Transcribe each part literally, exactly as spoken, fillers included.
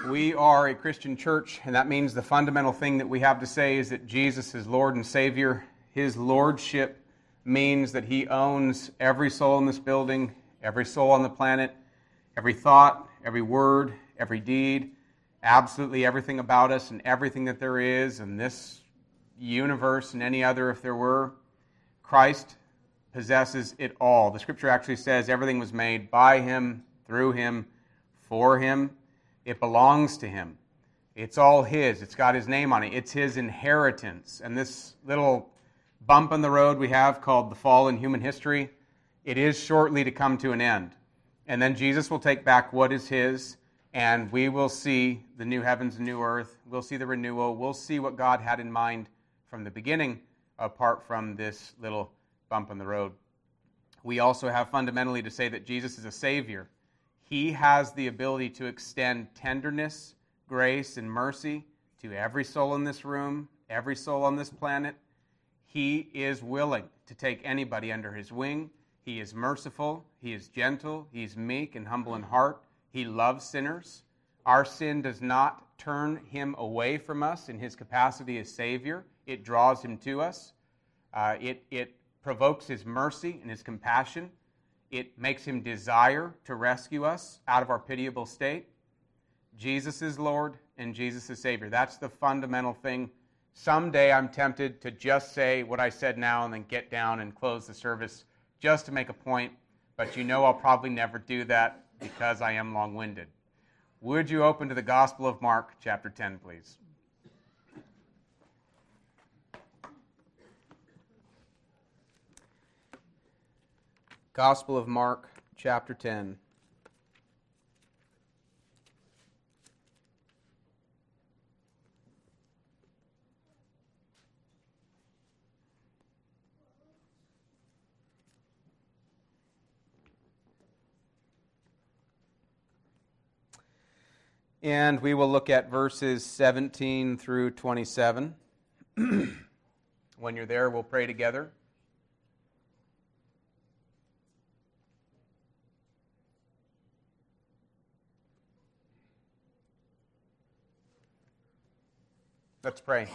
We are a Christian church, and that means the fundamental thing that we have to say is that Jesus is Lord and Savior. His lordship means that He owns every soul in this building, every soul on the planet, every thought, every word, every deed, absolutely everything about us and everything that there is in this universe and any other if there were. Christ possesses it all. The Scripture actually says everything was made by Him, through Him, for Him. It belongs to Him. It's all His. It's got His name on it. It's His inheritance. And this little bump in the road we have called the fall in human history, it is shortly to come to an end. And then Jesus will take back what is His, and we will see the new heavens and new earth. We'll see the renewal. We'll see what God had in mind from the beginning, apart from this little bump in the road. We also have fundamentally to say that Jesus is a Savior. He has the ability to extend tenderness, grace, and mercy to every soul in this room, every soul on this planet. He is willing to take anybody under His wing. He is merciful. He is gentle. He is meek and humble in heart. He loves sinners. Our sin does not turn Him away from us in His capacity as Savior. It draws Him to us. Uh, it, it provokes His mercy and His compassion. It makes Him desire to rescue us out of our pitiable state. Jesus is Lord and Jesus is Savior. That's the fundamental thing. Someday I'm tempted to just say what I said now and then get down and close the service just to make a point, but you know I'll probably never do that because I am long-winded. Would you open to the Gospel of Mark, chapter ten, please? Gospel of Mark, chapter ten. And we will look at verses seventeen through twenty-seven. When you're there, we'll pray together. Let's pray.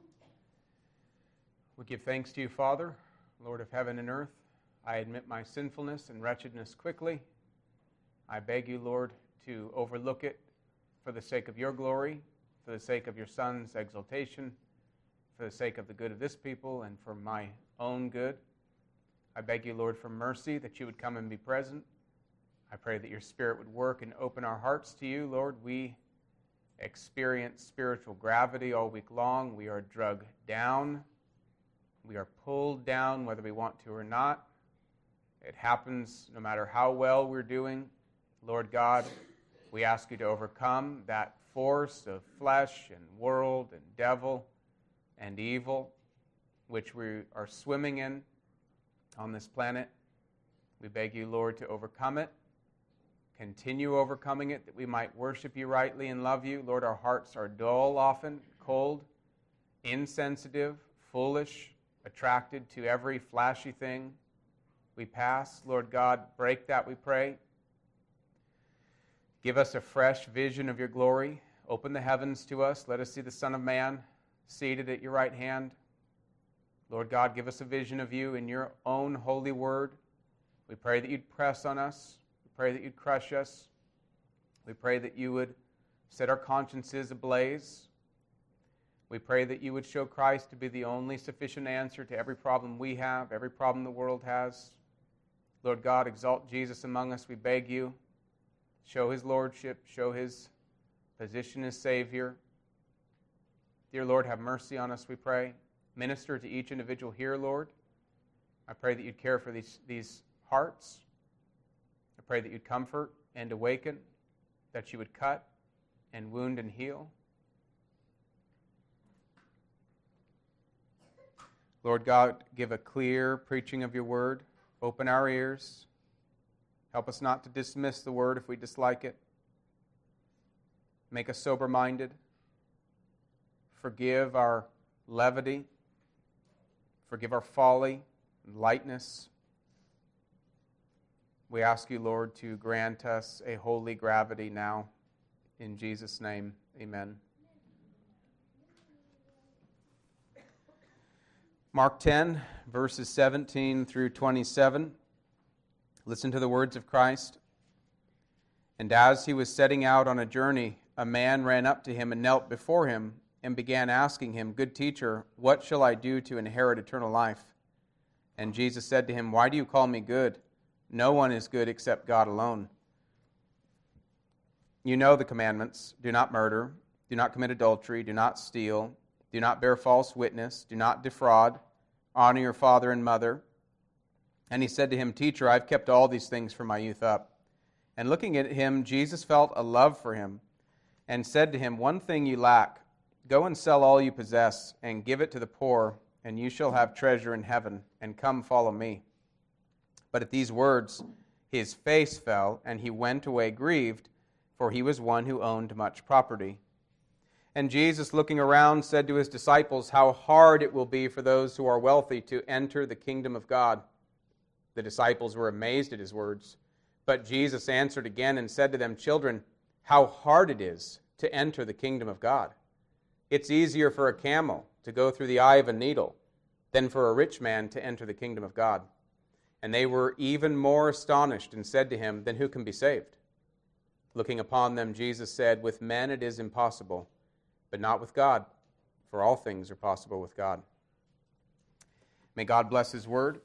We give thanks to you, Father, Lord of heaven and earth. I admit my sinfulness and wretchedness quickly. I beg you, Lord, to overlook it for the sake of your glory, for the sake of your Son's exaltation, for the sake of the good of this people, and for my own good. I beg you, Lord, for mercy, that you would come and be present. I pray that your Spirit would work and open our hearts to you, Lord. We experience spiritual gravity all week long. We are drugged down. We are pulled down whether we want to or not. It happens no matter how well we're doing. Lord God, we ask you to overcome that force of flesh and world and devil and evil which we are swimming in on this planet. We beg you, Lord, to overcome it. Continue overcoming it, that we might worship you rightly and love you. Lord, our hearts are dull often, cold, insensitive, foolish, attracted to every flashy thing we pass. Lord God, break that, we pray. Give us a fresh vision of your glory. Open the heavens to us. Let us see the Son of Man seated at your right hand. Lord God, give us a vision of you in your own holy word. We pray that you'd press on us. Pray that you'd crush us. We pray that you would set our consciences ablaze. We pray that you would show Christ to be the only sufficient answer to every problem we have, every problem the world has. Lord God, exalt Jesus among us, we beg you. Show his lordship, show his position as Savior. Dear Lord, have mercy on us, we pray. Minister to each individual here, Lord. I pray that you'd care for these, these hearts. I pray that you'd comfort and awaken, that you would cut and wound and heal. Lord God, give a clear preaching of your word. Open our ears. Help us not to dismiss the word if we dislike it. Make us sober-minded. Forgive our levity. Forgive our folly and lightness. We ask you, Lord, to grant us a holy gravity now In Jesus' name, amen. Mark ten, verses seventeen through twenty-seven. Listen to the words of Christ. And as he was setting out on a journey, a man ran up to him and knelt before him and began asking him, "Good teacher, what shall I do to inherit eternal life?" And Jesus said to him, "Why do you call me good? No one is good except God alone. You know the commandments. Do not murder. Do not commit adultery. Do not steal. Do not bear false witness. Do not defraud. Honor your father and mother." And he said to him, "Teacher, I've kept all these things from my youth up." And looking at him, Jesus felt a love for him and said to him, "One thing you lack. Go and sell all you possess and give it to the poor, and you shall have treasure in heaven, and come follow me." But at these words his face fell, and he went away grieved, for he was one who owned much property. And Jesus, looking around, said to his disciples, "How hard it will be for those who are wealthy to enter the kingdom of God." The disciples were amazed at his words. But Jesus answered again and said to them, "Children, how hard it is to enter the kingdom of God. It's easier for a camel to go through the eye of a needle than for a rich man to enter the kingdom of God." And they were even more astonished and said to him, "Then who can be saved?" Looking upon them, Jesus said, "With men it is impossible, but not with God, for all things are possible with God." May God bless his word.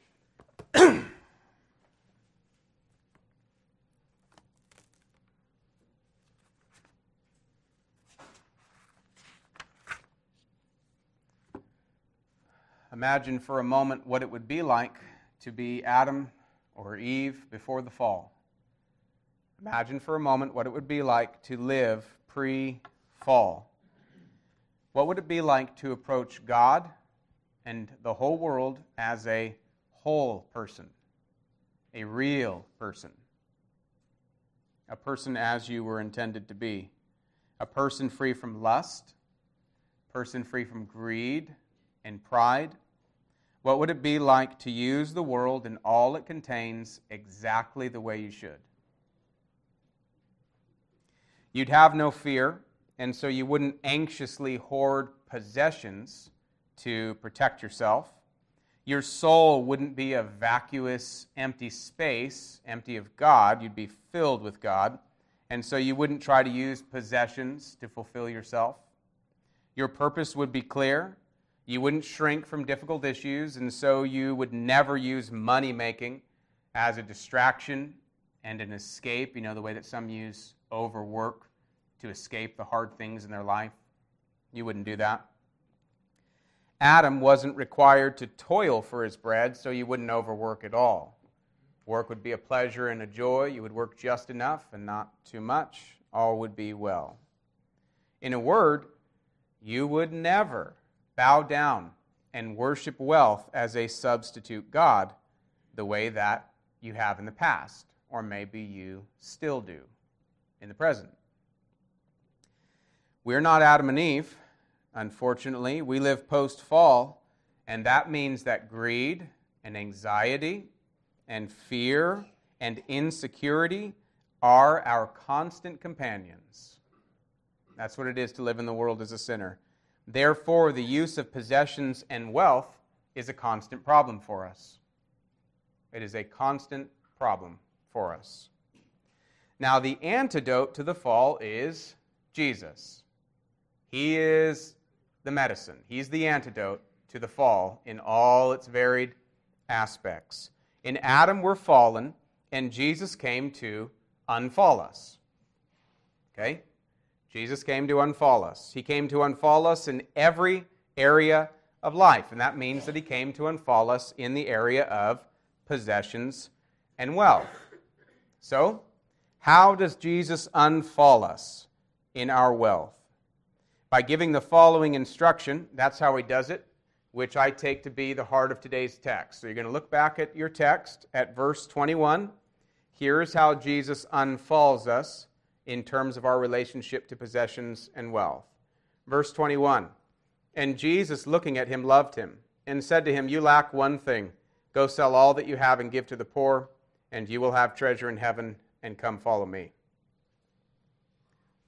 Imagine for a moment what it would be like to be Adam or Eve before the fall. Imagine for a moment what it would be like to live pre-fall. What would it be like to approach God and the whole world as a whole person, a real person, a person as you were intended to be, a person free from lust, a person free from greed and pride? What would it be like to use the world and all it contains exactly the way you should? You'd have no fear, and so you wouldn't anxiously hoard possessions to protect yourself. Your soul wouldn't be a vacuous, empty space, empty of God. You'd be filled with God, and so you wouldn't try to use possessions to fulfill yourself. Your purpose would be clear. You wouldn't shrink from difficult issues, and so you would never use money-making as a distraction and an escape, you know, the way that some use overwork to escape the hard things in their life. You wouldn't do that. Adam wasn't required to toil for his bread, so you wouldn't overwork at all. Work would be a pleasure and a joy. You would work just enough and not too much. All would be well. In a word, you would never bow down and worship wealth as a substitute God the way that you have in the past, or maybe you still do in the present. We're not Adam and Eve. Unfortunately, we live post-fall, and that means that greed and anxiety and fear and insecurity are our constant companions. That's what it is to live in the world as a sinner. Therefore, the use of possessions and wealth is a constant problem for us. It is a constant problem for us. Now, the antidote to the fall is Jesus. He is the medicine. He's the antidote to the fall in all its varied aspects. In Adam, we're fallen, and Jesus came to unfall us. Okay? Jesus came to unfall us. He came to unfall us in every area of life, and that means that he came to unfall us in the area of possessions and wealth. So, how does Jesus unfall us in our wealth? By giving the following instruction. That's how he does it, which I take to be the heart of today's text. So you're going to look back at your text at verse twenty-one. Here's how Jesus unfalls us in terms of our relationship to possessions and wealth. Verse twenty-one, "And Jesus, looking at him, loved him, and said to him, 'You lack one thing. Go sell all that you have and give to the poor, and you will have treasure in heaven, and come follow me.'"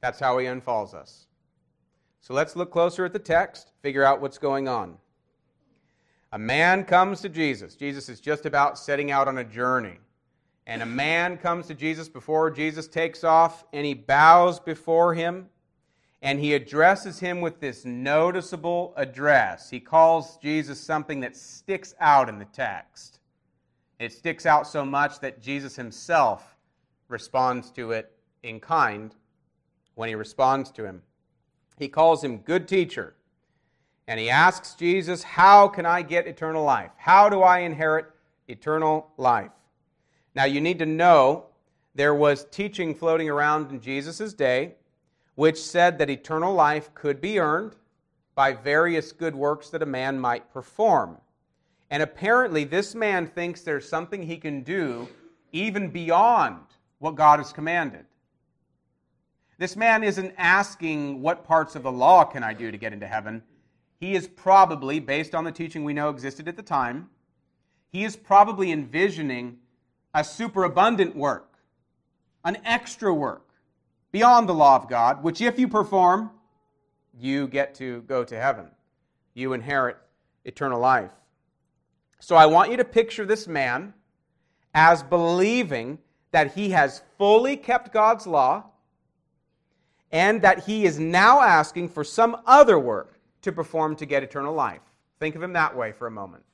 That's how he unfalls us. So let's look closer at the text, figure out what's going on. A man comes to Jesus. Jesus is just about setting out on a journey. And a man comes to Jesus before Jesus takes off, and he bows before him, and he addresses him with this noticeable address. He calls Jesus something that sticks out in the text. It sticks out so much that Jesus himself responds to it in kind when he responds to him. He calls him good teacher. And he asks Jesus, how can I get eternal life? How do I inherit eternal life? Now you need to know there was teaching floating around in Jesus' day which said that eternal life could be earned by various good works that a man might perform. And apparently this man thinks there's something he can do even beyond what God has commanded. This man isn't asking what parts of the law can I do to get into heaven. He is probably, based on the teaching we know existed at the time, he is probably envisioning a superabundant work, an extra work, beyond the law of God, which if you perform, you get to go to heaven. You inherit eternal life. So I want you to picture this man as believing that he has fully kept God's law and that he is now asking for some other work to perform to get eternal life. Think of him that way for a moment.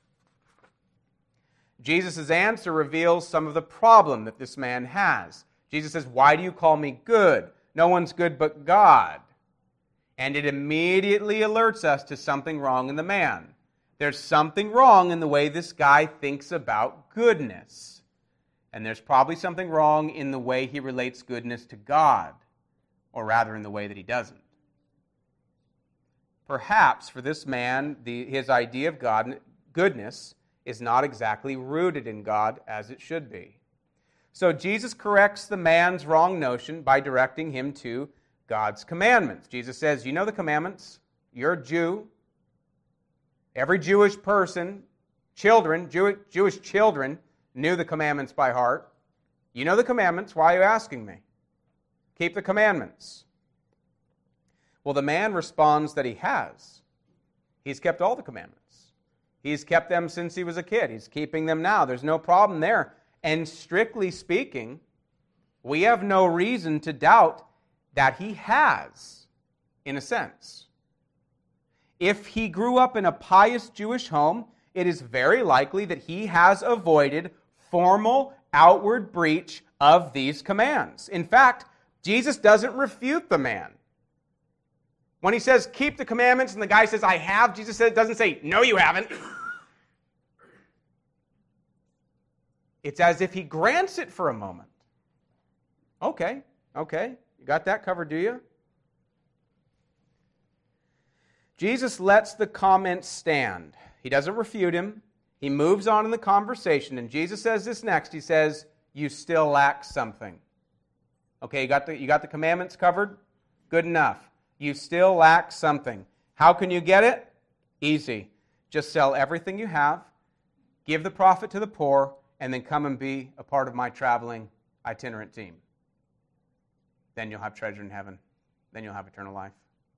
Jesus' answer reveals some of the problem that this man has. Jesus says, why do you call me good? No one's good but God. And it immediately alerts us to something wrong in the man. There's something wrong in the way this guy thinks about goodness. And there's probably something wrong in the way he relates goodness to God, or rather in the way that he doesn't. Perhaps for this man, the, his idea of God, goodness is not exactly rooted in God as it should be. So Jesus corrects the man's wrong notion by directing him to God's commandments. Jesus says, you know the commandments. You're a Jew. Every Jewish person, children, Jew, Jewish children knew the commandments by heart. You know the commandments. Why are you asking me? Keep the commandments. Well, the man responds that he has. He's kept all the commandments. He's kept them since he was a kid. He's keeping them now. There's no problem there. And strictly speaking, we have no reason to doubt that he has, in a sense. If he grew up in a pious Jewish home, it is very likely that he has avoided formal outward breach of these commands. In fact, Jesus doesn't refute the man. When he says, keep the commandments, and the guy says, I have, Jesus doesn't say, no, you haven't. It's as if he grants it for a moment. Okay, okay, you got that covered, do you? Jesus lets the comment stand. He doesn't refute him. He moves on in the conversation, and Jesus says this next. He says, you still lack something. Okay, you got the, you got the commandments covered? Good enough. You still lack something. How can you get it? Easy. Just sell everything you have, give the profit to the poor, and then come and be a part of my traveling itinerant team. Then you'll have treasure in heaven. Then you'll have eternal life.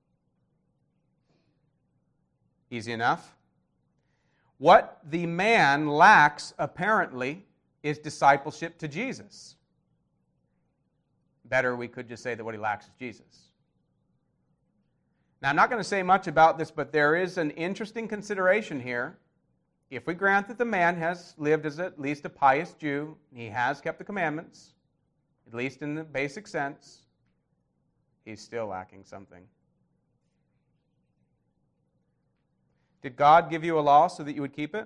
Easy enough. What the man lacks, apparently, is discipleship to Jesus. Better, we could just say that what he lacks is Jesus. Now, I'm not going to say much about this, but there is an interesting consideration here. If we grant that the man has lived as at least a pious Jew, he has kept the commandments, at least in the basic sense, he's still lacking something. Did God give you a law so that you would keep it?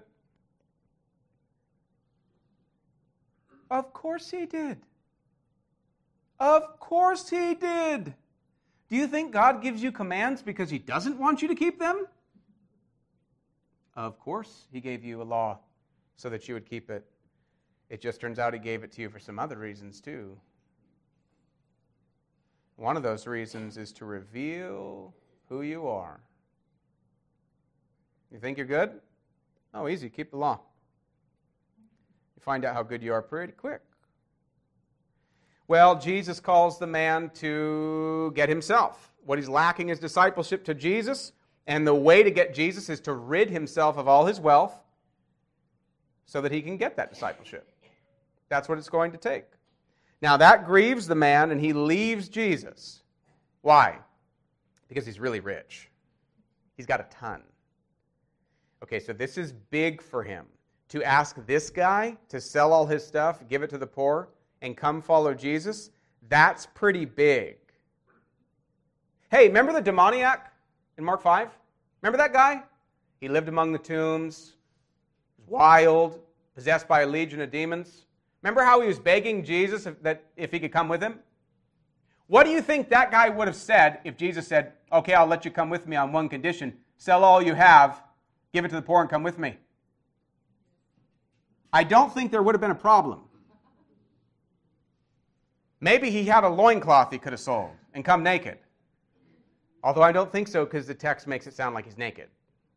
Of course he did. Of course he did. Do you think God gives you commands because he doesn't want you to keep them? Of course he gave you a law so that you would keep it. It just turns out he gave it to you for some other reasons too. One of those reasons is to reveal who you are. You think you're good? Oh, easy. Keep the law. You find out how good you are pretty quick. Well, Jesus calls the man to get himself. What he's lacking is discipleship to Jesus, and the way to get Jesus is to rid himself of all his wealth so that he can get that discipleship. That's what it's going to take. Now, that grieves the man, and he leaves Jesus. Why? Because he's really rich. He's got a ton. Okay, so this is big for him. To ask this guy to sell all his stuff, give it to the poor, and come follow Jesus, that's pretty big. Hey, remember the demoniac in Mark five? Remember that guy? He lived among the tombs, was wild, possessed by a legion of demons. Remember how he was begging Jesus if, that if he could come with him? What do you think that guy would have said if Jesus said, okay, I'll let you come with me on one condition. Sell all you have, give it to the poor, and come with me. I don't think there would have been a problem. Maybe he had a loincloth he could have sold and come naked. Although I don't think so, because the text makes it sound like he's naked.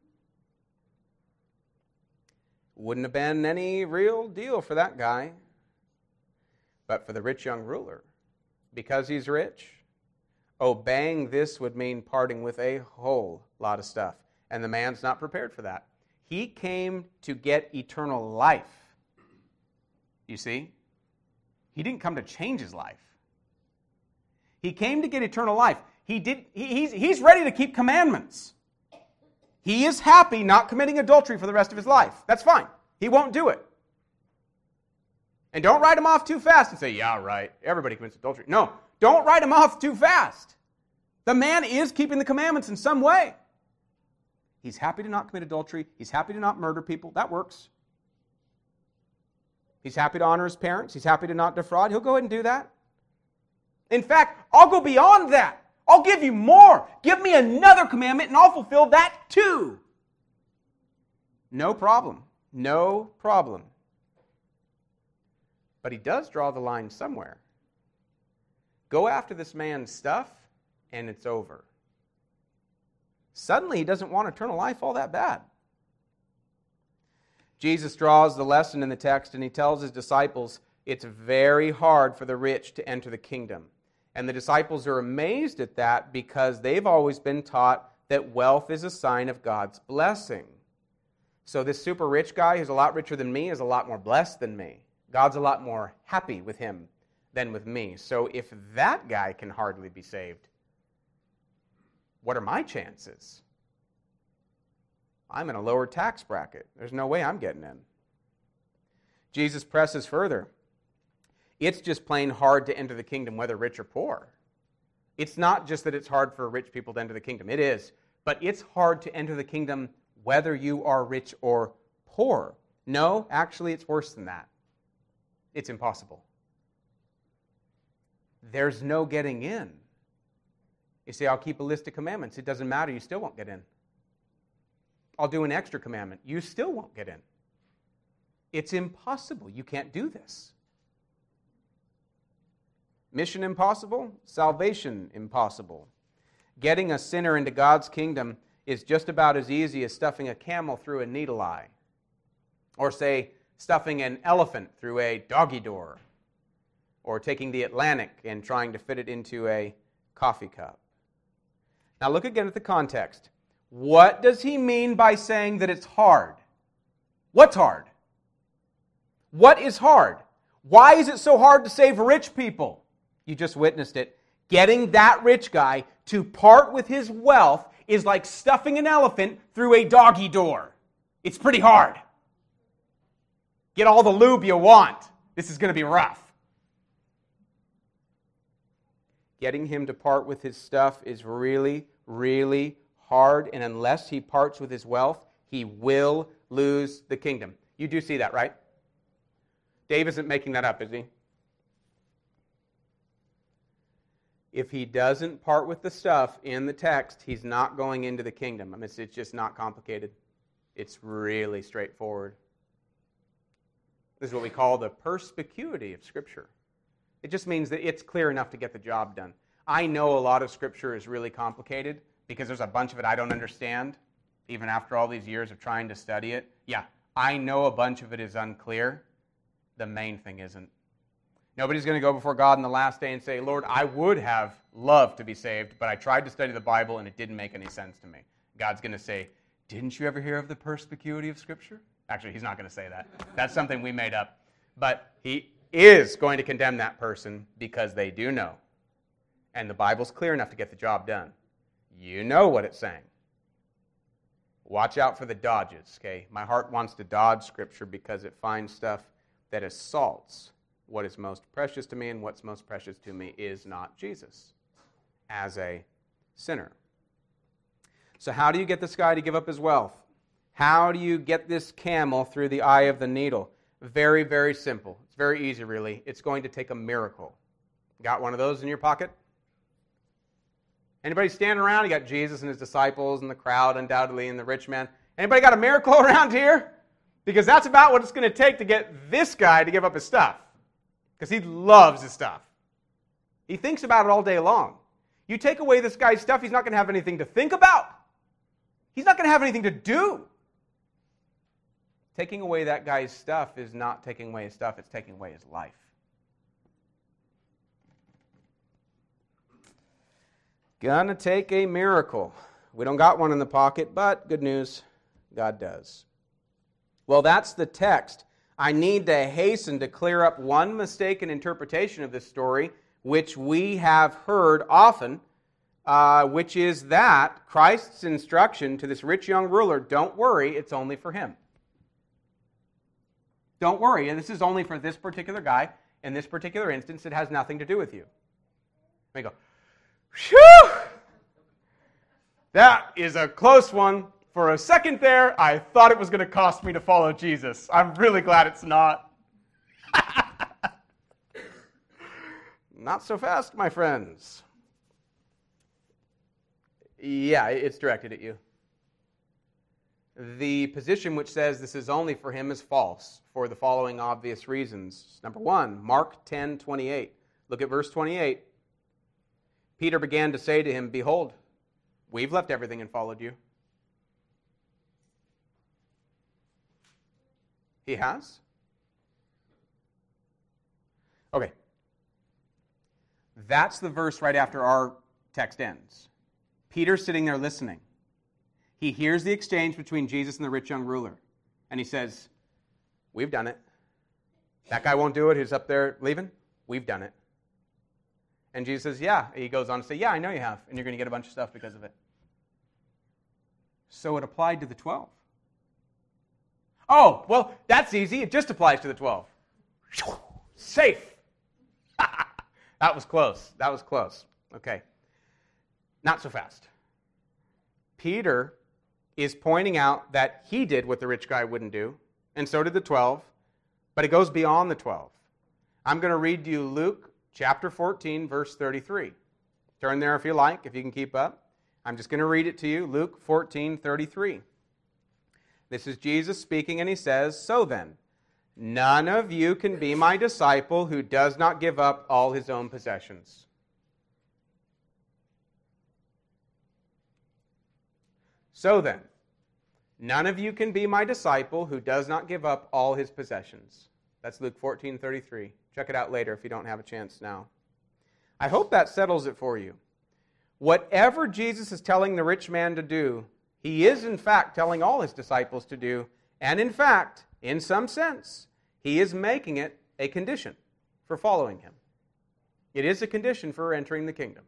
Wouldn't have been any real deal for that guy. But for the rich young ruler, because he's rich, obeying this would mean parting with a whole lot of stuff. And the man's not prepared for that. He came to get eternal life. You see? He didn't come to change his life. He came to get eternal life. He did, he, he's, he's ready to keep commandments. He is happy not committing adultery for the rest of his life. That's fine. He won't do it. And don't write him off too fast and say, yeah, right, everybody commits adultery. No, don't write him off too fast. The man is keeping the commandments in some way. He's happy to not commit adultery. He's happy to not murder people. That works. He's happy to honor his parents. He's happy to not defraud. He'll go ahead and do that. In fact, I'll go beyond that. I'll give you more. Give me another commandment and I'll fulfill that too. No problem. No problem. But he does draw the line somewhere. Go after this man's stuff and it's over. Suddenly he doesn't want eternal life all that bad. Jesus draws the lesson in the text and he tells his disciples it's very hard for the rich to enter the kingdom. And the disciples are amazed at that because they've always been taught that wealth is a sign of God's blessing. So this super rich guy who's a lot richer than me is a lot more blessed than me. God's a lot more happy with him than with me. So if that guy can hardly be saved, what are my chances? I'm in a lower tax bracket. There's no way I'm getting in. Jesus presses further. It's just plain hard to enter the kingdom, whether rich or poor. It's not just that it's hard for rich people to enter the kingdom. It is. But it's hard to enter the kingdom whether you are rich or poor. No, actually, it's worse than that. It's impossible. There's no getting in. You say, I'll keep a list of commandments. It doesn't matter. You still won't get in. I'll do an extra commandment. You still won't get in. It's impossible. You can't do this. Mission impossible, salvation impossible. Getting a sinner into God's kingdom is just about as easy as stuffing a camel through a needle eye. Or say, stuffing an elephant through a doggy door. Or taking the Atlantic and trying to fit it into a coffee cup. Now look again at the context. What does he mean by saying that it's hard? What's hard? What is hard? Why is it so hard to save rich people? You just witnessed it. Getting that rich guy to part with his wealth is like stuffing an elephant through a doggy door. It's pretty hard. Get all the lube you want. This is going to be rough. Getting him to part with his stuff is really, really hard, and unless he parts with his wealth, he will lose the kingdom. You do see that, right? Dave isn't making that up, is he? If he doesn't part with the stuff in the text, he's not going into the kingdom. I mean, it's, it's just not complicated. It's really straightforward. This is what we call the perspicuity of Scripture. It just means that it's clear enough to get the job done. I know a lot of Scripture is really complicated because there's a bunch of it I don't understand, even after all these years of trying to study it. Yeah, I know a bunch of it is unclear. The main thing isn't. Nobody's going to go before God in the last day and say, Lord, I would have loved to be saved, but I tried to study the Bible and it didn't make any sense to me. God's going to say, didn't you ever hear of the perspicuity of Scripture? Actually, he's not going to say that. That's something we made up. But he is going to condemn that person because they do know. And the Bible's clear enough to get the job done. You know what it's saying. Watch out for the dodges, okay? My heart wants to dodge Scripture because it finds stuff that assaults what is most precious to me, and what's most precious to me is not Jesus as a sinner. So how do you get this guy to give up his wealth? How do you get this camel through the eye of the needle? Very, very simple. It's very easy, really. It's going to take a miracle. Got one of those in your pocket? Anybody standing around? You got Jesus and his disciples and the crowd, undoubtedly, and the rich man. Anybody got a miracle around here? Because that's about what it's going to take to get this guy to give up his stuff. Because he loves his stuff. He thinks about it all day long. You take away this guy's stuff, he's not going to have anything to think about. He's not going to have anything to do. Taking away that guy's stuff is not taking away his stuff, it's taking away his life. Gonna take a miracle. We don't got one in the pocket, but good news, God does. Well, that's the text. I need to hasten to clear up one mistaken interpretation of this story, which we have heard often, uh, which is that Christ's instruction to this rich young ruler, don't worry, it's only for him. Don't worry, and this is only for this particular guy. In this particular instance, it has nothing to do with you. Let me go, phew! That is a close one. For a second there, I thought it was going to cost me to follow Jesus. I'm really glad it's not. Not so fast, my friends. Yeah, it's directed at you. The position which says this is only for him is false for the following obvious reasons. Number one, Mark ten twenty-eight. Look at verse twenty-eight. Peter began to say to him, behold, we've left everything and followed you. He has? Okay. That's the verse right after our text ends. Peter's sitting there listening. He hears the exchange between Jesus and the rich young ruler. And he says, we've done it. That guy won't do it who's up there leaving? We've done it. And Jesus says, yeah. He goes on to say, yeah, I know you have. And you're going to get a bunch of stuff because of it. So it applied to the twelve. Oh, well, that's easy. It just applies to the twelve. Safe. That was close. That was close. Okay. Not so fast. Peter is pointing out that he did what the rich guy wouldn't do, and so did the twelve, but it goes beyond the twelve. I'm going to read to you Luke chapter fourteen, verse thirty-three. Turn there if you like, if you can keep up. I'm just going to read it to you, Luke fourteen thirty-three. This is Jesus speaking, and he says, so then, none of you can be my disciple who does not give up all his own possessions. So then, none of you can be my disciple who does not give up all his possessions. That's Luke fourteen thirty-three. Check it out later if you don't have a chance now. I hope that settles it for you. Whatever Jesus is telling the rich man to do, he is in fact telling all his disciples to do, and in fact, in some sense, he is making it a condition for following him. It is a condition for entering the kingdom.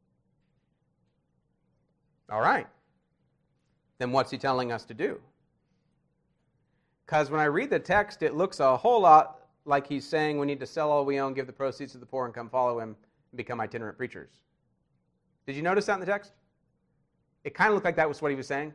All right. Then what's he telling us to do? Because when I read the text, it looks a whole lot like he's saying we need to sell all we own, give the proceeds to the poor, and come follow him and become itinerant preachers. Did you notice that in the text? It kind of looked like that was what he was saying.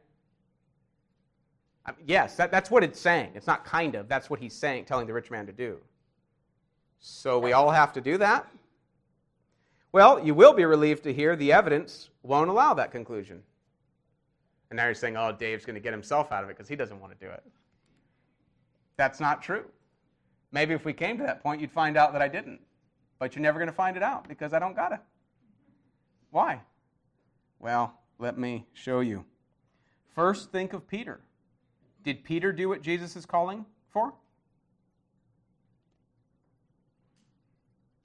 I mean, yes, that, that's what it's saying. It's not kind of. That's what he's saying, telling the rich man to do. So we all have to do that? Well, you will be relieved to hear the evidence won't allow that conclusion. And now you're saying, oh, Dave's going to get himself out of it because he doesn't want to do it. That's not true. Maybe if we came to that point, you'd find out that I didn't. But you're never going to find it out because I don't got it. Why? Well, let me show you. First, think of Peter. Did Peter do what Jesus is calling for?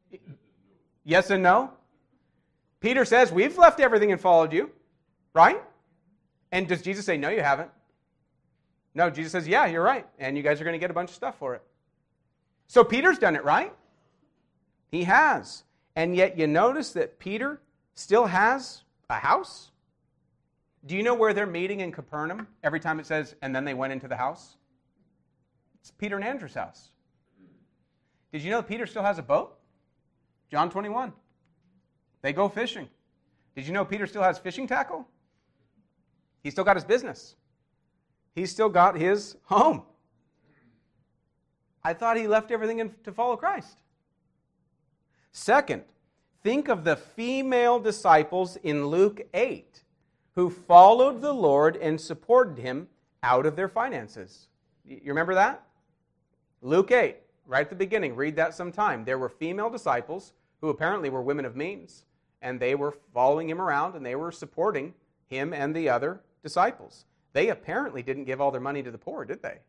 Yes and no. Peter says, we've left everything and followed you, right? And does Jesus say, no, you haven't? No, Jesus says, yeah, you're right. And you guys are going to get a bunch of stuff for it. So Peter's done it, right? He has. And yet you notice that Peter still has a house. Do you know where they're meeting in Capernaum every time it says, and then they went into the house? It's Peter and Andrew's house. Did you know Peter still has a boat? John twenty-one. They go fishing. Did you know Peter still has fishing tackle? He's still got his business. He's still got his home. I thought he left everything in, to follow Christ. Second, think of the female disciples in Luke eight who followed the Lord and supported him out of their finances. You remember that? Luke eight, right at the beginning. Read that sometime. There were female disciples who apparently were women of means, and they were following him around, and they were supporting him and the other disciples. They apparently didn't give all their money to the poor, did they?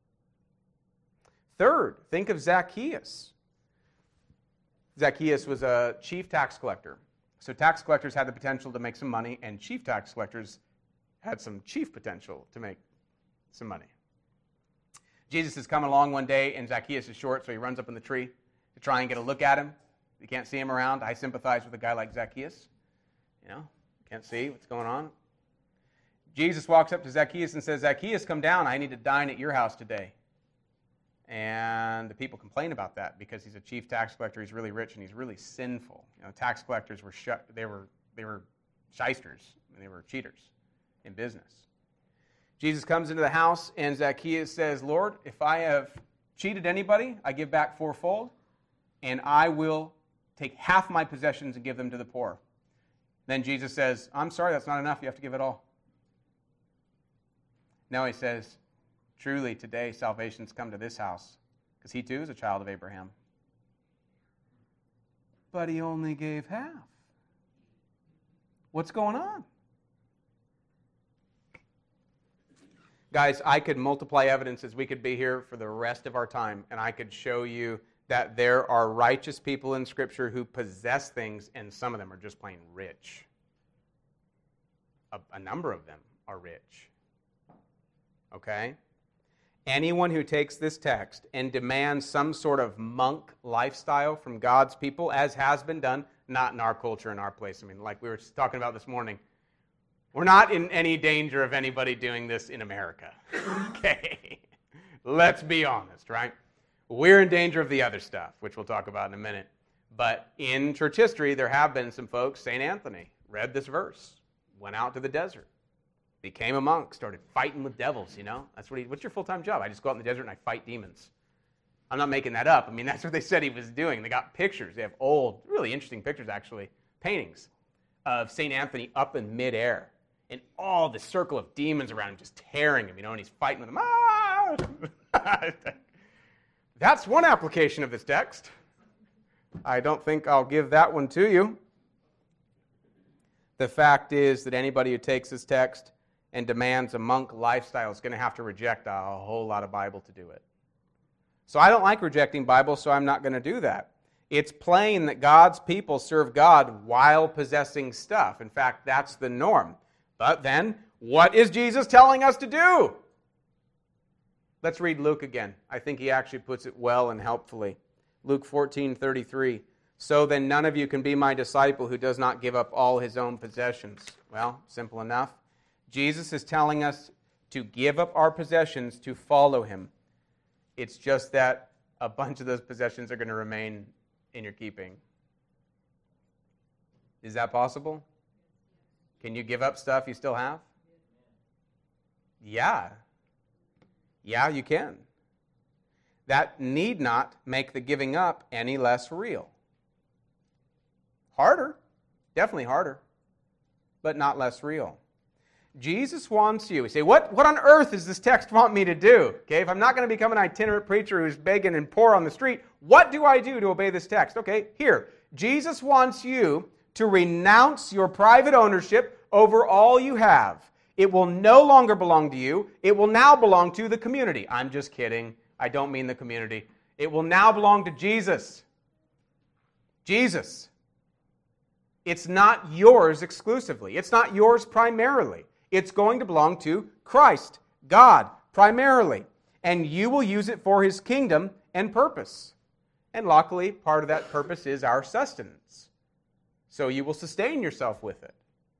Third, think of Zacchaeus. Zacchaeus was a chief tax collector. So tax collectors had the potential to make some money, and chief tax collectors had some chief potential to make some money. Jesus is coming along one day, and Zacchaeus is short, so he runs up in the tree to try and get a look at him. You can't see him around. I sympathize with a guy like Zacchaeus. You know, can't see what's going on. Jesus walks up to Zacchaeus and says, Zacchaeus, come down. I need to dine at your house today. And the people complain about that because he's a chief tax collector. He's really rich and he's really sinful. You know, tax collectors were sh- they were they were shysters and they were cheaters in business. Jesus comes into the house and Zacchaeus says, Lord, if I have cheated anybody, I give back fourfold, and I will take half my possessions and give them to the poor. Then Jesus says, I'm sorry, that's not enough. You have to give it all. No, he says, truly today salvation's come to this house, because he too is a child of Abraham. But he only gave half. What's going on? Guys, I could multiply evidences. We could be here for the rest of our time, and I could show you that there are righteous people in Scripture who possess things, and some of them are just plain rich. A, a number of them are rich. Okay? Anyone who takes this text and demands some sort of monk lifestyle from God's people, as has been done, not in our culture, in our place. I mean, like we were talking about this morning, we're not in any danger of anybody doing this in America. Okay? Let's be honest, right? We're in danger of the other stuff, which we'll talk about in a minute. But in church history, there have been some folks, Saint Anthony read this verse, went out to the desert, became a monk, started fighting with devils, you know? That's what he, what's your full-time job? I just go out in the desert and I fight demons. I'm not making that up. I mean, that's what they said he was doing. They got pictures. They have old, really interesting pictures, actually, paintings of Saint Anthony up in midair, and all the circle of demons around him just tearing him, you know, and he's fighting with them. Ah! That's one application of this text. I don't think I'll give that one to you. The fact is that anybody who takes this text and demands a monk lifestyle is going to have to reject a whole lot of Bible to do it. So I don't like rejecting Bible, so I'm not going to do that. It's plain that God's people serve God while possessing stuff. In fact, that's the norm. But then, what is Jesus telling us to do? Let's read Luke again. I think he actually puts it well and helpfully. Luke fourteen thirty-three. So then none of you can be my disciple who does not give up all his own possessions. Well, simple enough. Jesus is telling us to give up our possessions to follow him. It's just that a bunch of those possessions are going to remain in your keeping. Is that possible? Can you give up stuff you still have? Yeah. Yeah, you can. That need not make the giving up any less real. Harder, definitely harder, but not less real. Jesus wants you. You say, what, what on earth does this text want me to do? Okay, if I'm not going to become an itinerant preacher who's begging and poor on the street, what do I do to obey this text? Okay, here. Jesus wants you to renounce your private ownership over all you have. It will no longer belong to you. It will now belong to the community. I'm just kidding. I don't mean the community. It will now belong to Jesus. Jesus. It's not yours exclusively. It's not yours primarily. It's going to belong to Christ, God, primarily. And you will use it for His kingdom and purpose. And luckily, part of that purpose is our sustenance. So you will sustain yourself with it.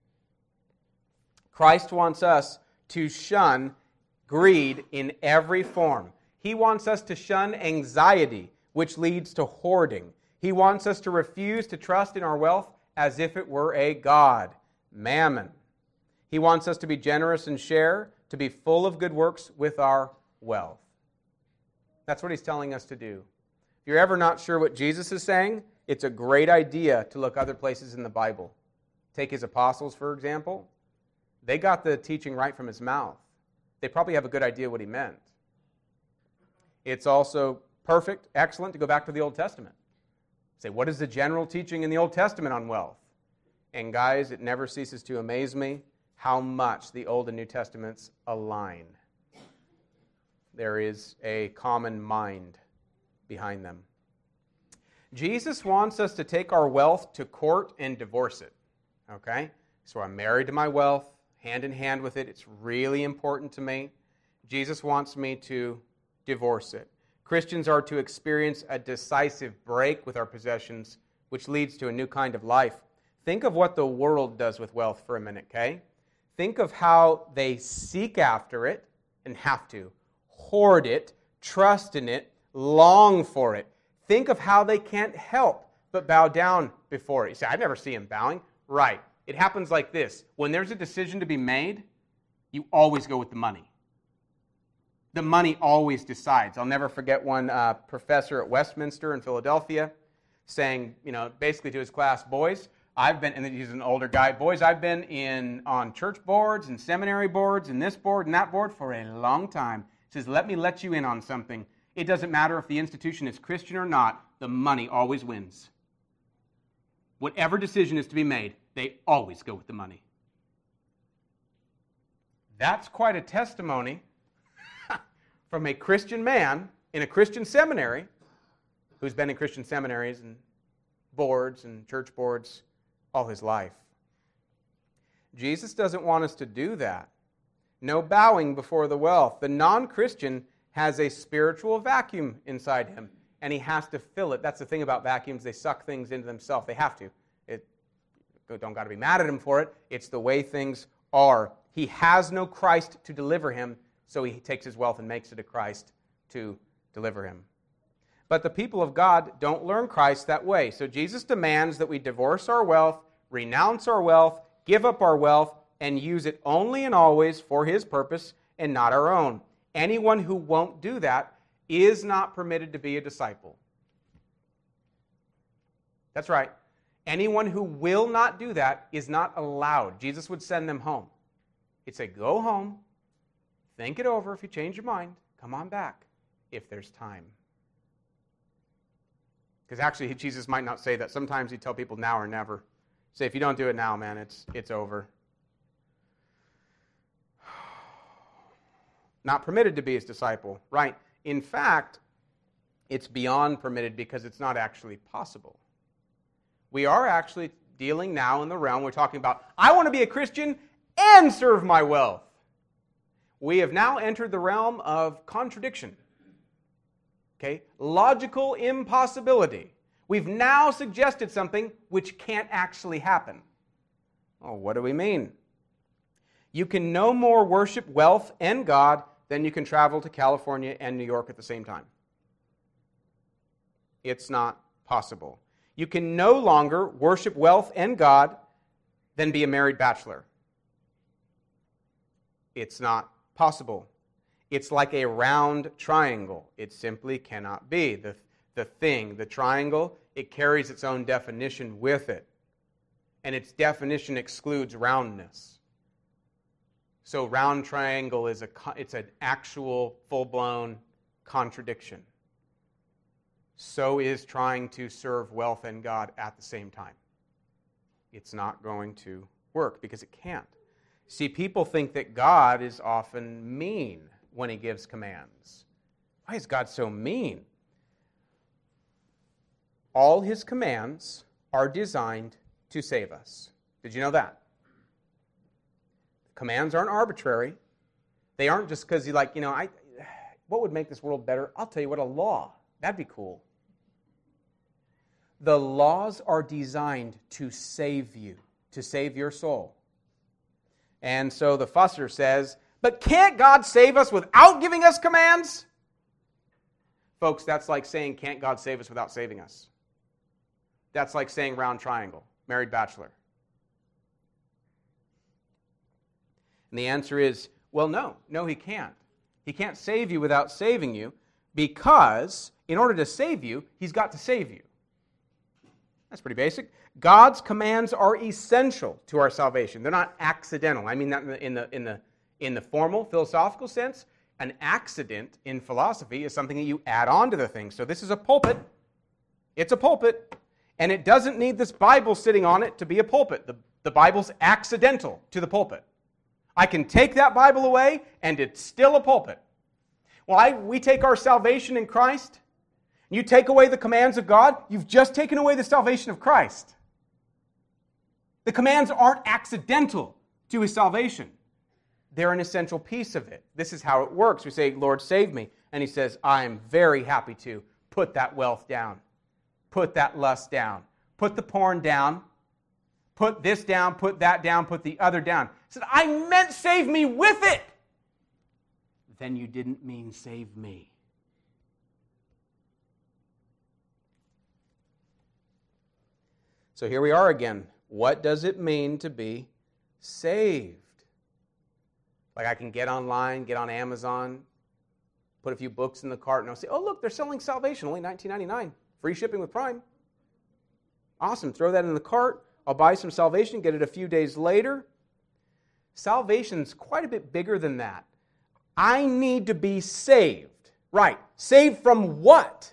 Christ wants us to shun greed in every form. He wants us to shun anxiety, which leads to hoarding. He wants us to refuse to trust in our wealth as if it were a god, mammon. He wants us to be generous and share, to be full of good works with our wealth. That's what He's telling us to do. If you're ever not sure what Jesus is saying, it's a great idea to look other places in the Bible. Take His apostles, for example. They got the teaching right from His mouth. They probably have a good idea what He meant. It's also perfect, excellent to go back to the Old Testament. Say, what is the general teaching in the Old Testament on wealth? And guys, it never ceases to amaze me how much the Old and New Testaments align. There is a common mind behind them. Jesus wants us to take our wealth to court and divorce it. Okay? So I'm married to my wealth, hand in hand with it. It's really important to me. Jesus wants me to divorce it. Christians are to experience a decisive break with our possessions, which leads to a new kind of life. Think of what the world does with wealth for a minute, okay? Think of how they seek after it and have to, hoard it, trust in it, long for it. Think of how they can't help but bow down before it. You say, I never see them bowing. Right. It happens like this. When there's a decision to be made, you always go with the money. The money always decides. I'll never forget one uh, professor at Westminster in Philadelphia saying, you know, basically to his class, boys, I've been, and he's an older guy, boys, I've been in on church boards and seminary boards and this board and that board for a long time. He says, let me let you in on something. It doesn't matter if the institution is Christian or not, the money always wins. Whatever decision is to be made, they always go with the money. That's quite a testimony from a Christian man in a Christian seminary who's been in Christian seminaries and boards and church boards all his life. Jesus doesn't want us to do that. No bowing before the wealth. The non-Christian has a spiritual vacuum inside him, and he has to fill it. That's the thing about vacuums. They suck things into themselves. They have to. It, don't got to be mad at him for it. It's the way things are. He has no Christ to deliver him, so he takes his wealth and makes it a Christ to deliver him. But the people of God don't learn Christ that way. So Jesus demands that we divorce our wealth, renounce our wealth, give up our wealth, and use it only and always for His purpose and not our own. Anyone who won't do that is not permitted to be a disciple. That's right. Anyone who will not do that is not allowed. Jesus would send them home. He'd say, go home, think it over. If you change your mind, come on back if there's time. Because actually, Jesus might not say that. Sometimes he'd tell people now or never. Say, if you don't do it now, man, it's it's over. Not permitted to be his disciple, right? In fact, it's beyond permitted because it's not actually possible. We are actually dealing now in the realm, we're talking about, I want to be a Christian and serve my wealth. We have now entered the realm of contradiction. Okay? Logical impossibility. We've now suggested something which can't actually happen. Oh, what do we mean? You can no more worship wealth and God than you can travel to California and New York at the same time. It's not possible. You can no longer worship wealth and God than be a married bachelor. It's not possible. It's like a round triangle. It simply cannot be. The, the thing, the triangle, it carries its own definition with it. And its definition excludes roundness. So round triangle is a it's an actual full-blown contradiction. So is trying to serve wealth and God at the same time. It's not going to work because it can't. See, people think that God is often mean when he gives commands. Why is God so mean? all his commands are designed to save us. Did you know that? Commands aren't arbitrary. They aren't just because you're like, you know, I, what would make this world better? I'll tell you what, a law. That'd be cool. The laws are designed to save you, to save your soul. And so the fusser says, but can't God save us without giving us commands? Folks, that's like saying, can't God save us without saving us? That's like saying round triangle, married bachelor. And the answer is, well, no. No, he can't. He can't save you without saving you because in order to save you, he's got to save you. That's pretty basic. God's commands are essential to our salvation. They're not accidental. I mean that in the, in the, in the, in the formal philosophical sense. An accident in philosophy is something that you add on to the thing. So this is a pulpit. It's a pulpit. And it doesn't need this Bible sitting on it to be a pulpit. The, the Bible's accidental to the pulpit. I can take that Bible away, and it's still a pulpit. Well, I, we take our salvation in Christ, and you take away the commands of God, you've just taken away the salvation of Christ. The commands aren't accidental to his salvation. They're an essential piece of it. This is how it works. We say, Lord, save me. And he says, I'm very happy to put that wealth down. Put that lust down. Put the porn down. Put this down, put that down, put the other down. He said, I meant save me with it. Then you didn't mean save me. So here we are again. What does it mean to be saved? Like I can get online, get on Amazon, put a few books in the cart, and I'll say, oh, look, they're selling salvation, only nineteen ninety-nine. Free shipping with Prime. Awesome, throw that in the cart. I'll buy some salvation, get it a few days later. Salvation's quite a bit bigger than that. I need to be saved. Right. Saved from what?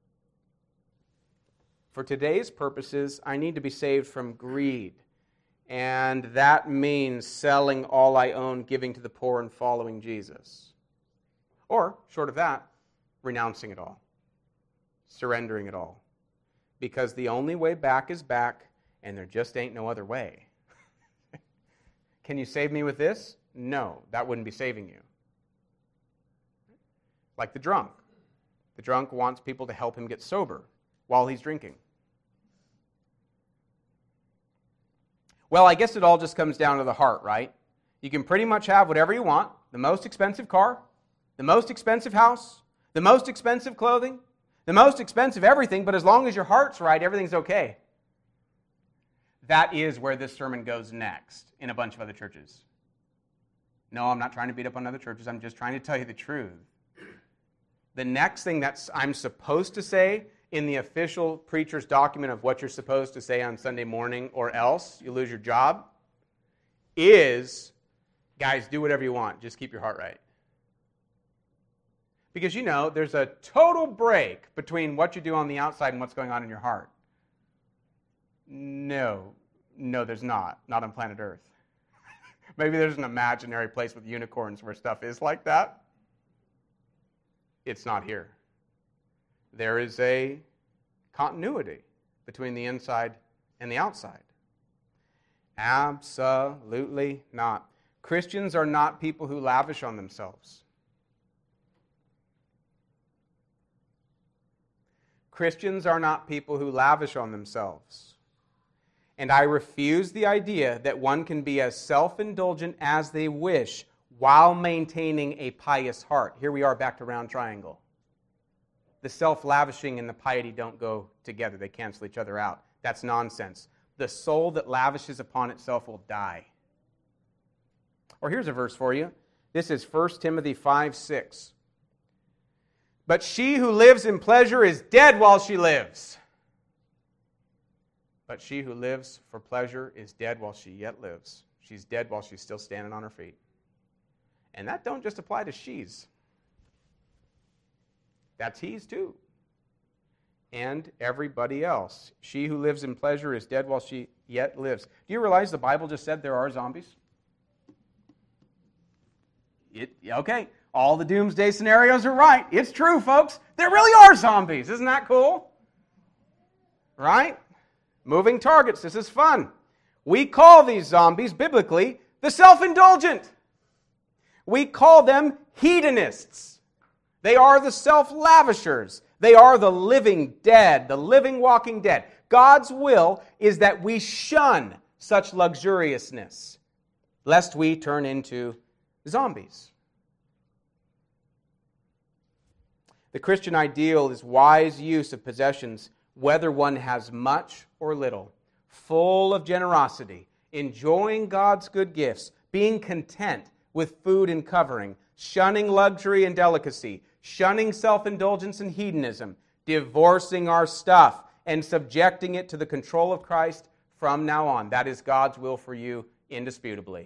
For today's purposes, I need to be saved from greed. And that means selling all I own, giving to the poor, and following Jesus. Or, short of that, renouncing it all. Surrendering it all. Because the only way back is back, and there just ain't no other way. Can you save me with this? No, that wouldn't be saving you. Like the drunk. The drunk wants people to help him get sober while he's drinking. Well, I guess it all just comes down to the heart, right? You can pretty much have whatever you want. The most expensive car, the most expensive house, the most expensive clothing, the most expensive everything, but as long as your heart's right, everything's okay. That is where this sermon goes next in a bunch of other churches. No, I'm not trying to beat up on other churches. I'm just trying to tell you the truth. The next thing that I'm supposed to say in the official preacher's document of what you're supposed to say on Sunday morning or else you lose your job is, guys, do whatever you want. Just keep your heart right. Because, you know, there's a total break between what you do on the outside and what's going on in your heart. No, no, there's not. Not on planet Earth. Maybe there's an imaginary place with unicorns where stuff is like that. It's not here. There is a continuity between the inside and the outside. Absolutely not. Christians are not people who lavish on themselves. Christians are not people who lavish on themselves. And I refuse the idea that one can be as self-indulgent as they wish while maintaining a pious heart. Here we are back to round triangle. The self-lavishing and the piety don't go together. They cancel each other out. That's nonsense. The soul that lavishes upon itself will die. Or here's a verse for you. This is First Timothy five six. But she who lives in pleasure is dead while she lives. But she who lives for pleasure is dead while she yet lives. She's dead while she's still standing on her feet. And that don't just apply to she's. That's he's too. And everybody else. She who lives in pleasure is dead while she yet lives. Do you realize the Bible just said there are zombies? It, okay, all the doomsday scenarios are right. It's true, folks. There really are zombies. Isn't that cool? Right? Moving targets. This is fun. We call these zombies, biblically, the self-indulgent. We call them hedonists. They are the self-lavishers. They are the living dead, the living walking dead. God's will is that we shun such luxuriousness, lest we turn into zombies. The Christian ideal is wise use of possessions, whether one has much or little, full of generosity, enjoying God's good gifts, being content with food and covering, shunning luxury and delicacy, shunning self-indulgence and hedonism, divorcing our stuff, and subjecting it to the control of Christ from now on. That is God's will for you, indisputably.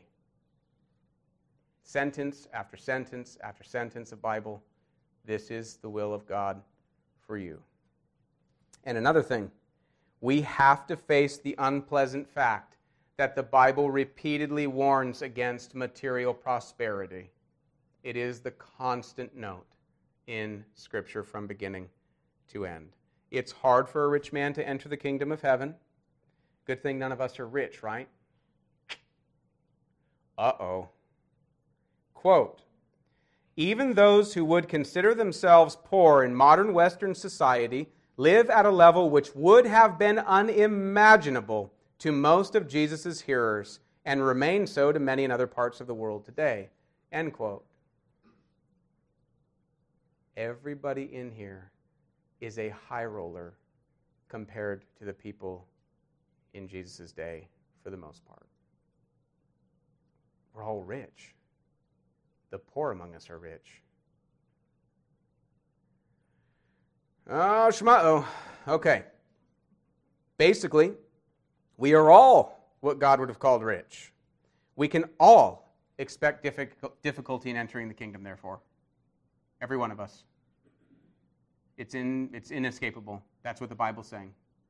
Sentence after sentence after sentence of Bible, this is the will of God for you. And another thing, we have to face the unpleasant fact that the Bible repeatedly warns against material prosperity. It is the constant note in Scripture from beginning to end. It's hard for a rich man to enter the kingdom of heaven. Good thing none of us are rich, right? Uh-oh. Quote, even those who would consider themselves poor in modern Western society live at a level which would have been unimaginable to most of Jesus' hearers and remain so to many in other parts of the world today. End quote. Everybody in here is a high roller compared to the people in Jesus' day for the most part. We're all rich. The poor among us are rich. Oh, shema-oh. Okay. Basically, we are all what God would have called rich. We can all expect difficulty in entering the kingdom, therefore. Every one of us. It's in, it's inescapable. That's what the Bible's saying.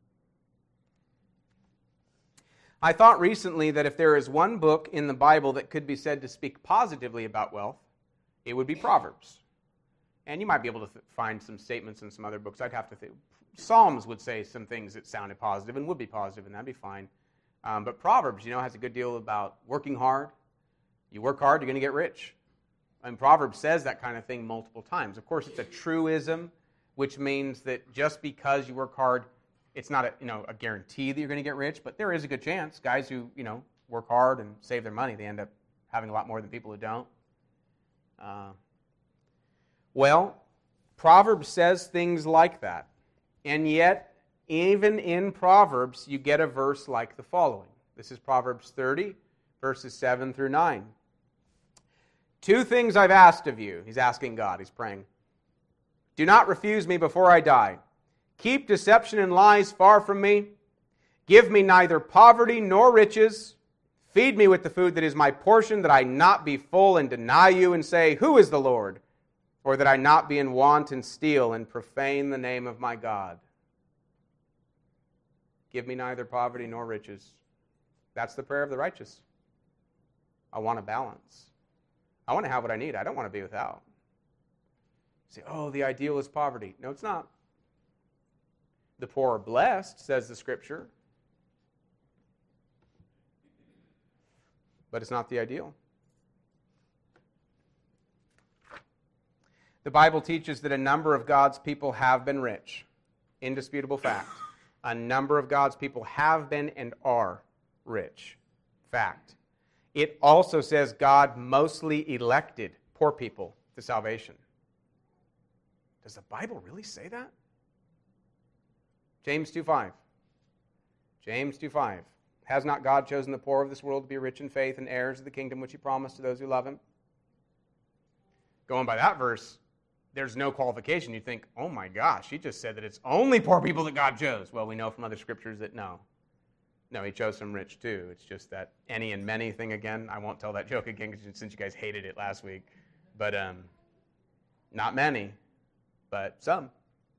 I thought recently that if there is one book in the Bible that could be said to speak positively about wealth, it would be Proverbs. And you might be able to th- find some statements in some other books. I'd have to think. Psalms would say some things that sounded positive and would be positive, and that'd be fine. Um, but Proverbs, you know, has a good deal about working hard. You work hard, you're going to get rich. And Proverbs says that kind of thing multiple times. Of course, it's a truism, which means that just because you work hard, it's not a, you know, a guarantee that you're going to get rich, but there is a good chance. Guys who, you know, work hard and save their money, they end up having a lot more than people who don't. Uh, well, Proverbs says things like that. And yet, even in Proverbs, you get a verse like the following. This is Proverbs thirty, verses seven through nine. Two things I've asked of you. He's asking God. He's praying. Do not refuse me before I die. Keep deception and lies far from me. Give me neither poverty nor riches. Feed me with the food that is my portion, that I not be full and deny you and say, who is the Lord? Or that I not be in want and steal and profane the name of my God. Give me neither poverty nor riches. That's the prayer of the righteous. I want a balance. I want to have what I need. I don't want to be without. Say, oh, the ideal is poverty. No, it's not. The poor are blessed, says the Scripture. But it's not the ideal. The Bible teaches that a number of God's people have been rich. Indisputable fact. A number of God's people have been and are rich. Fact. It also says God mostly elected poor people to salvation. Does the Bible really say that? James two five. James two five. Has not God chosen the poor of this world to be rich in faith and heirs of the kingdom which he promised to those who love him? Going by that verse, there's no qualification. You think, oh my gosh, he just said that it's only poor people that God chose. Well, we know from other scriptures that no. No, he chose some rich too. It's just that any and many thing again. I won't tell that joke again since you guys hated it last week. But um, not many, but some.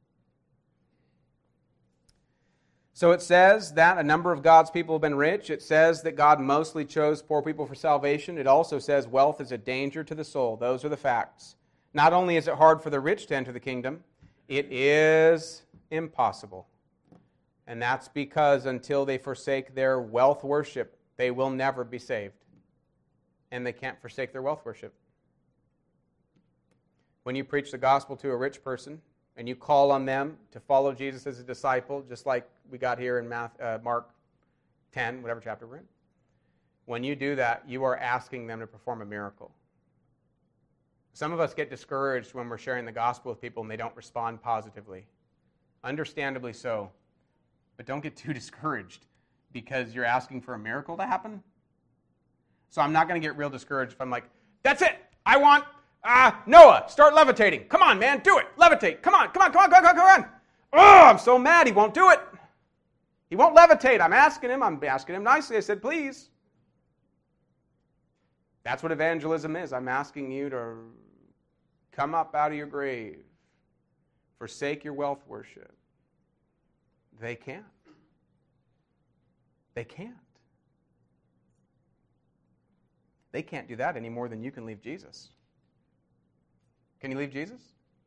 So it says that a number of God's people have been rich. It says that God mostly chose poor people for salvation. It also says wealth is a danger to the soul. Those are the facts. Not only is it hard for the rich to enter the kingdom, it is impossible. And that's because until they forsake their wealth worship, they will never be saved. And they can't forsake their wealth worship. When you preach the gospel to a rich person and you call on them to follow Jesus as a disciple, just like we got here in Math, uh, Mark ten, whatever chapter we're in, when you do that, you are asking them to perform a miracle. Some of us get discouraged when we're sharing the gospel with people and they don't respond positively. Understandably so. But don't get too discouraged because you're asking for a miracle to happen. So I'm not going to get real discouraged if I'm like, that's it. I want uh, Noah, start levitating. Come on, man, do it. Levitate. Come on, come on, come on, come on, come on. Oh, I'm so mad he won't do it. He won't levitate. I'm asking him. I'm asking him nicely. I said, please. That's what evangelism is. I'm asking you to come up out of your grave. Forsake your wealth worship. They can't. They can't. They can't do that any more than you can leave Jesus. Can you leave Jesus?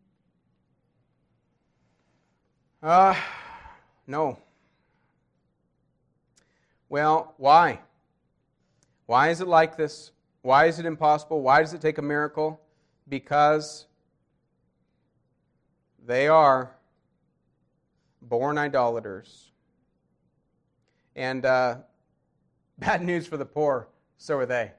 Uh, no. Well, why? Why is it like this? Why is it impossible? Why does it take a miracle? Because they are born idolaters. And uh, bad news for the poor, so are they.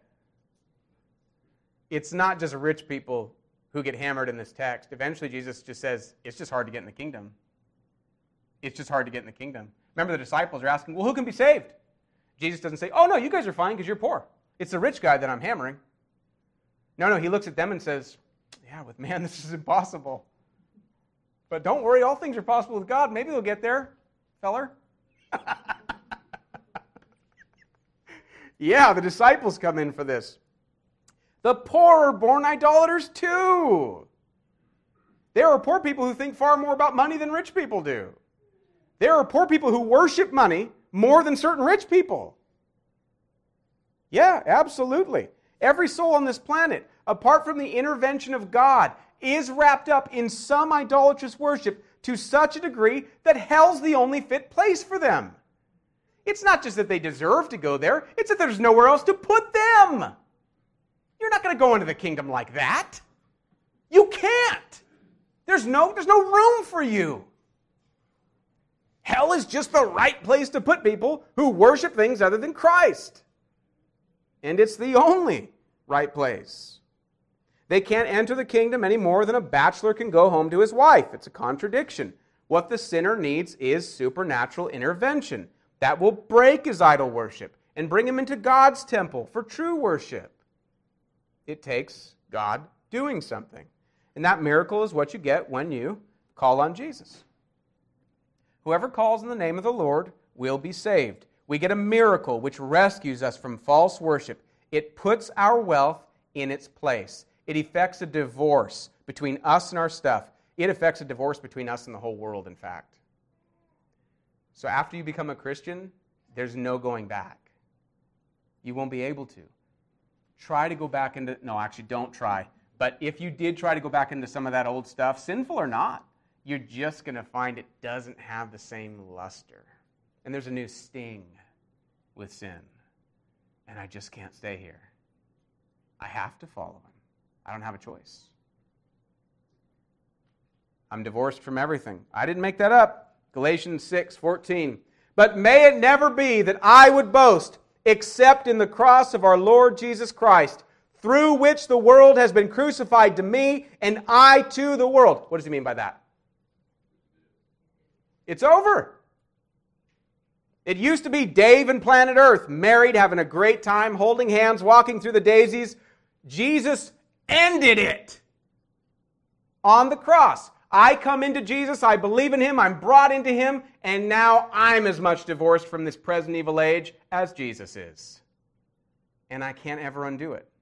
It's not just rich people who get hammered in this text. Eventually, Jesus just says, it's just hard to get in the kingdom. It's just hard to get in the kingdom. Remember, the disciples are asking, well, who can be saved? Jesus doesn't say, oh, no, you guys are fine because you're poor. It's the rich guy that I'm hammering. No, no, he looks at them and says, yeah, with man, this is impossible. But don't worry, all things are possible with God. Maybe we'll get there, feller. Yeah, the disciples come in for this. The poor are born idolaters too. There are poor people who think far more about money than rich people do. There are poor people who worship money more than certain rich people. Yeah, absolutely. Every soul on this planet, apart from the intervention of God, is wrapped up in some idolatrous worship to such a degree that hell's the only fit place for them. It's not just that they deserve to go there, it's that there's nowhere else to put them. You're not going to go into the kingdom like that. You can't. There's no, there's no room for you. Hell is just the right place to put people who worship things other than Christ. And it's the only right place. They can't enter the kingdom any more than a bachelor can go home to his wife. It's a contradiction. What the sinner needs is supernatural intervention that will break his idol worship and bring him into God's temple for true worship. It takes God doing something. And that miracle is what you get when you call on Jesus. Whoever calls in the name of the Lord will be saved. We get a miracle which rescues us from false worship. It puts our wealth in its place. It effects a divorce between us and our stuff. It affects a divorce between us and the whole world, in fact. So after you become a Christian, there's no going back. You won't be able to. Try to go back into, no, actually don't try. But if you did try to go back into some of that old stuff, sinful or not, you're just going to find it doesn't have the same luster. And there's a new sting with sin. And I just can't stay here. I have to follow him. I don't have a choice. I'm divorced from everything. I didn't make that up. Galatians six fourteen. But may it never be that I would boast except in the cross of our Lord Jesus Christ, through which the world has been crucified to me, and I to the world. What does he mean by that? It's over. It used to be Dave and planet Earth, married, having a great time, holding hands, walking through the daisies. Jesus ended it on the cross. I come into Jesus, I believe in him, I'm brought into him, and now I'm as much divorced from this present evil age as Jesus is. And I can't ever undo it.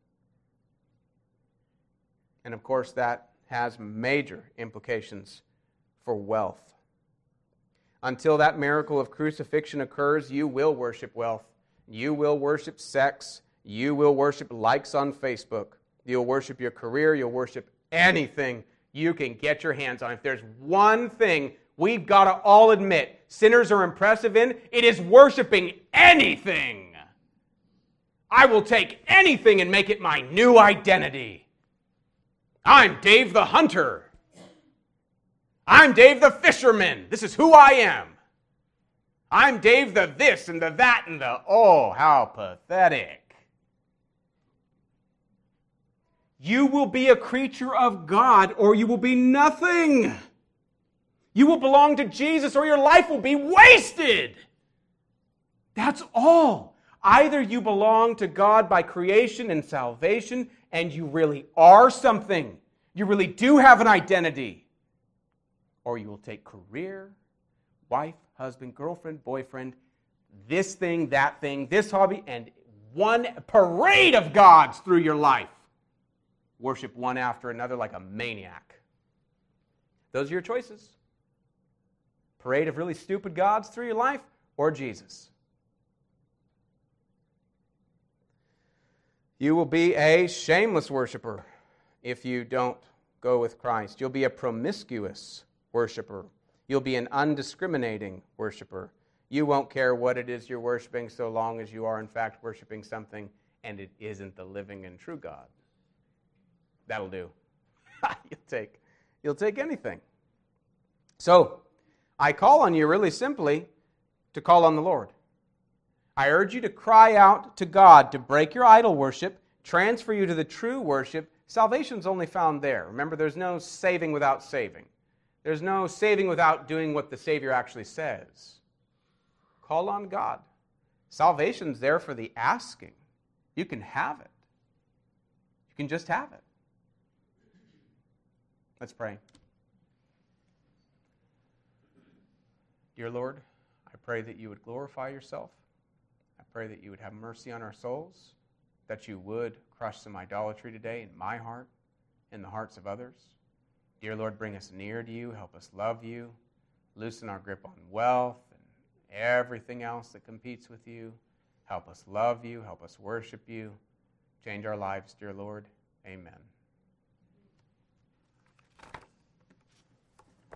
And of course, that has major implications for wealth. Until that miracle of crucifixion occurs, you will worship wealth. You will worship sex. You will worship likes on Facebook. You'll worship your career. You'll worship anything you can get your hands on. If there's one thing we've got to all admit, sinners are impressive in, it is worshiping anything. I will take anything and make it my new identity. I'm Dave the hunter. I'm Dave the fisherman. This is who I am. I'm Dave the this and the that and the oh, how pathetic. You will be a creature of God or you will be nothing. You will belong to Jesus or your life will be wasted. That's all. Either you belong to God by creation and salvation and you really are something. You really do have an identity. Or you will take career, wife, husband, girlfriend, boyfriend, this thing, that thing, this hobby, and one parade of gods through your life. Worship one after another like a maniac. Those are your choices. Parade of really stupid gods through your life or Jesus. You will be a shameless worshiper if you don't go with Christ. You'll be a promiscuous worshiper. You'll be an undiscriminating worshiper. You won't care what it is you're worshiping so long as you are in fact worshiping something and it isn't the living and true God. That'll do. you'll take, you'll take anything. So, I call on you really simply to call on the Lord. I urge you to cry out to God to break your idol worship, transfer you to the true worship. Salvation's only found there. Remember, there's no saving without saving. There's no saving without doing what the Savior actually says. Call on God. Salvation's there for the asking. You can have it. You can just have it. Let's pray. Dear Lord, I pray that you would glorify yourself. I pray that you would have mercy on our souls, that you would crush some idolatry today in my heart, in the hearts of others. Dear Lord, bring us near to you, help us love you, loosen our grip on wealth and everything else that competes with you. Help us love you, help us worship you. Change our lives, dear Lord. Amen.